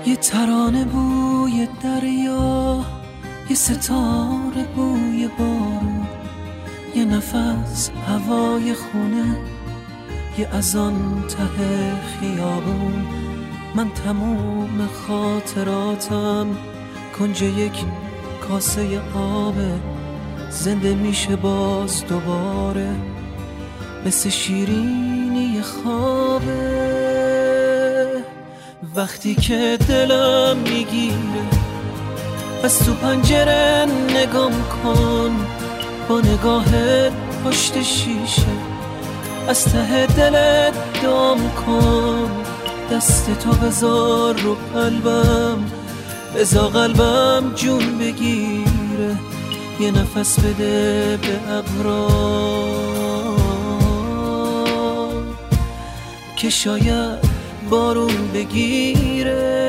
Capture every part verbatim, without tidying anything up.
یه ترانه بوی دریا، یه ستاره بوی بارون، یه نفس هوای خونه، یه اذان ته خیابون. من تموم خاطراتم کنج یک کاسه آبه، زنده میشه باز دوباره مثل شیرینی خوابه. وقتی که دلم میگیره از تو پنجره نگام کن، با نگاهت پشت شیشه از ته دلت دام کن. دست تو بذار رو قلبم، بذار قلبم جون بگیره، یه نفس بده به ابرا که شاید بارون بگیره.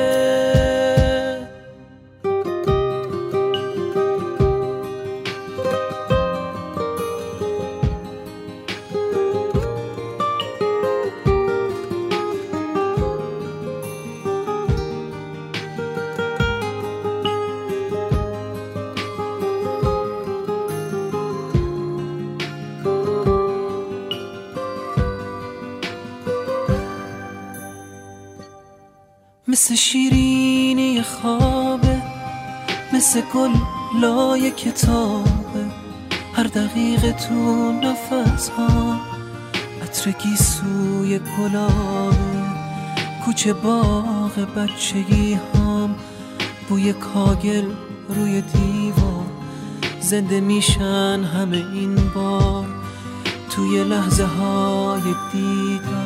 مثل شیرینی خوابه، مثل گل لای کتابه، هر دقیقه تو نفس ها عطر گیسوی گلابه. کوچه باغ بچگی هم بوی کاگل روی دیوار، زنده میشن همه این بار توی لحظه های دیدن.